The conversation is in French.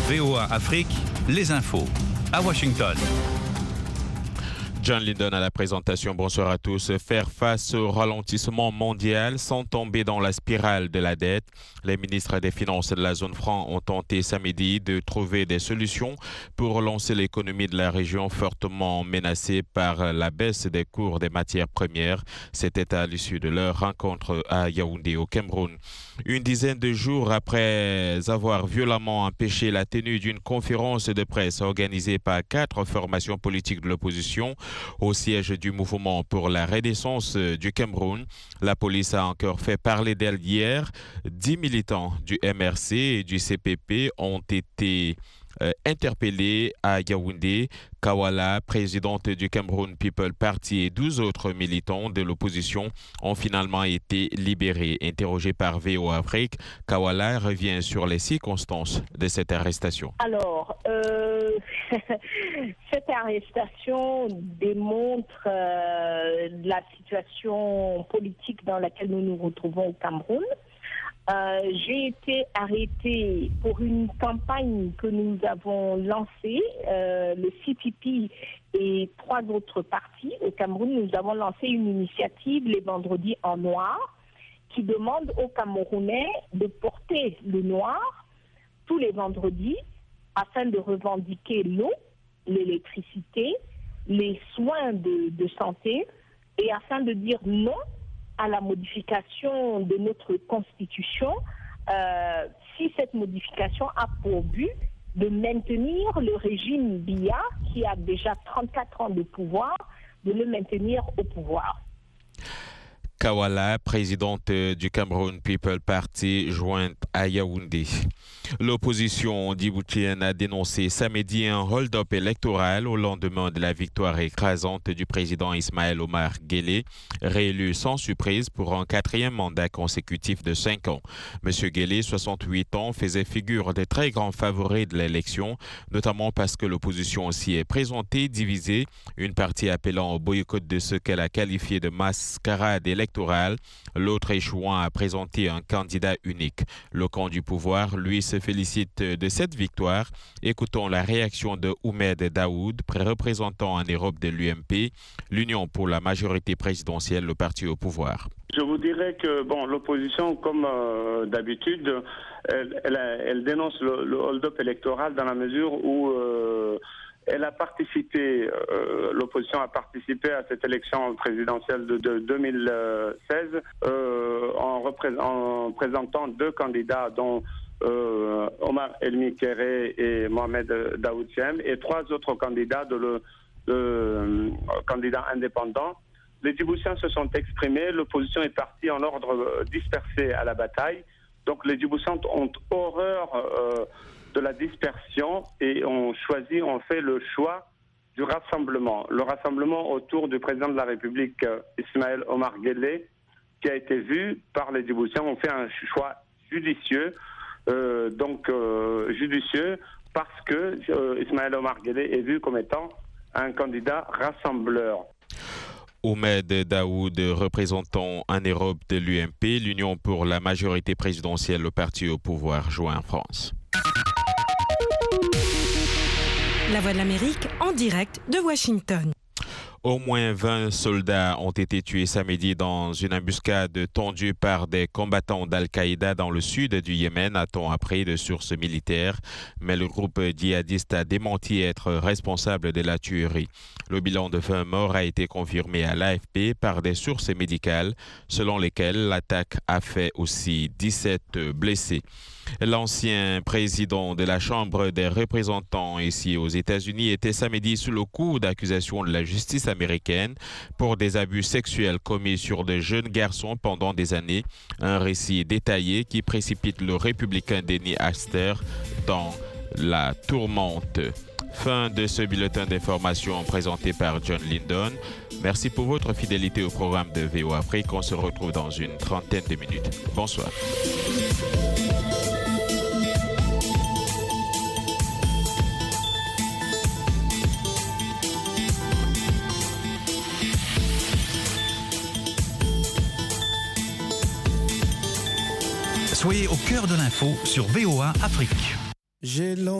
VOA Afrique, les infos. À Washington. John Lydon à la présentation. Bonsoir à tous. Faire face au ralentissement mondial sans tomber dans la spirale de la dette. Les ministres des Finances de la zone franc ont tenté samedi de trouver des solutions pour relancer l'économie de la région fortement menacée par la baisse des cours des matières premières. C'était à l'issue de leur rencontre à Yaoundé au Cameroun. Une dizaine de jours après avoir violemment empêché la tenue d'une conférence de presse organisée par 4 formations politiques de l'opposition au siège du mouvement pour la renaissance du Cameroun, la police a encore fait parler d'elle hier. 10 militants du MRC et du CPP ont été interpellés à Yaoundé. Kawala, présidente du Cameroun People Party, et 12 autres militants de l'opposition ont finalement été libérés. Interrogé par VOA Afrique, Kawala revient sur les circonstances de cette arrestation. Alors, cette arrestation démontre la situation politique dans laquelle nous nous retrouvons au Cameroun. J'ai été arrêtée pour une campagne que nous avons lancée, le CPP et 3 autres partis. Au Cameroun, nous avons lancé une initiative les vendredis en noir qui demande aux Camerounais de porter le noir tous les vendredis afin de revendiquer l'eau, l'électricité, les soins de santé et afin de dire non à la modification de notre constitution, si cette modification a pour but de maintenir le régime Biya, qui a déjà 34 ans de pouvoir, de le maintenir au pouvoir. Kawala, présidente du Cameroun People Party, jointe à Yaoundé. L'opposition djiboutienne a dénoncé samedi un hold-up électoral au lendemain de la victoire écrasante du président Ismaël Omar Guelleh, réélu sans surprise pour un 4e mandat consécutif de 5 ans. M. Guelleh, 68 ans, faisait figure de très grands favoris de l'élection, notamment parce que l'opposition s'y est présentée divisée, une partie appelant au boycott de ce qu'elle a qualifié de mascarade électorale, l'autre échouant à présenter un candidat unique. Le camp du pouvoir, lui, se félicite de cette victoire. Écoutons la réaction de Oumed Daoud, représentant en Europe de l'UMP, l'Union pour la majorité présidentielle, le parti au pouvoir. Je vous dirais que l'opposition, comme d'habitude, elle dénonce le hold-up électoral dans la mesure où elle a participé, l'opposition a participé à cette élection présidentielle de 2016 en présentant 2 candidats dont Omar Elmi Kéré et Mohamed Daoud Siem et 3 autres candidats candidats indépendants. Les Djiboutiens se sont exprimés, l'opposition est partie en ordre dispersé à la bataille. Donc les Djiboutiens ont horreur de la dispersion et ont fait le choix du rassemblement. Le rassemblement autour du président de la République, Ismaël Omar Guelleh, qui a été vu par les Djiboutiens, ont fait un choix judicieux, judicieux parce que Ismaël Omar Guelleh est vu comme étant un candidat rassembleur. Oumed Daoud, représentant en Europe de l'UMP, l'Union pour la majorité présidentielle, le parti au pouvoir, joint en France. La Voix de l'Amérique en direct de Washington. Au moins 20 soldats ont été tués samedi dans une embuscade tendue par des combattants d'Al-Qaïda dans le sud du Yémen, a-t-on appris de sources militaires. Mais le groupe djihadiste a démenti être responsable de la tuerie. Le bilan de 20 morts a été confirmé à l'AFP par des sources médicales, selon lesquelles l'attaque a fait aussi 17 blessés. L'ancien président de la Chambre des représentants ici aux États-Unis était samedi sous le coup d'accusations de la justice américaine pour des abus sexuels commis sur de jeunes garçons pendant des années. Un récit détaillé qui précipite le républicain Denny Astor dans la tourmente. Fin de ce bulletin d'information présenté par John Lydon. Merci pour votre fidélité au programme de VOA Afrique. On se retrouve dans une trentaine de minutes. Bonsoir. Soyez au cœur de l'info sur VOA Afrique.